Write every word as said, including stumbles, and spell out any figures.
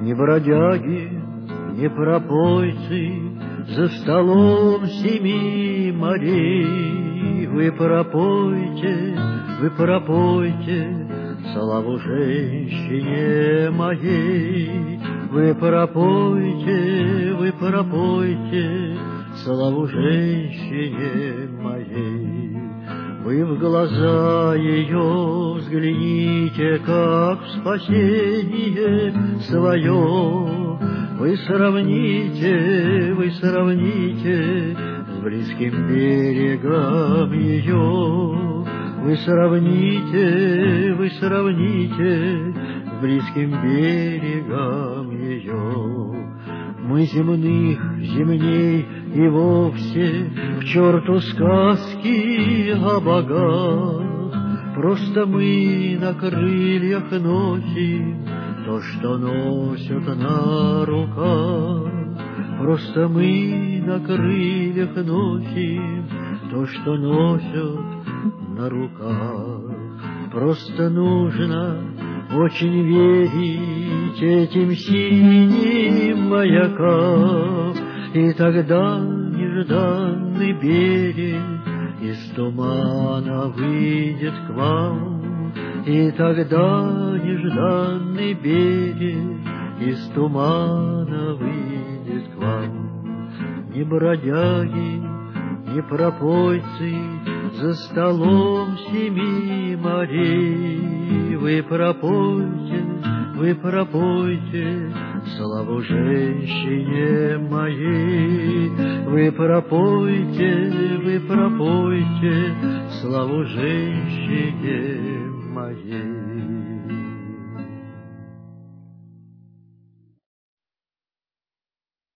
Ни бродяги, ни пропойцы за столом семи морей. Вы пропойте, вы пропойте славу женщине моей. Вы пропойте, вы пропойте славу женщине моей. Вы в глаза ее взгляните, как в спасение свое. Вы сравните, вы сравните с близким берегом ее. Вы сравните, вы сравните с близким берегом ее. Мы земных земней и вовсе к черту сказки о богах. Просто мы на крыльях носим то, что носят на руках. Просто мы на крыльях носим то, что носят на руках. Просто нужно очень верить этим синим маякам, и тогда нежданный берег из тумана выйдет к вам. И тогда нежданный берег из тумана выйдет к вам. Ни бродяги, ни пропойцы за столом семи морей. Вы пропойте, вы пропойте славу женщине моей. Вы пропойте, вы пропойте славу женщине моей.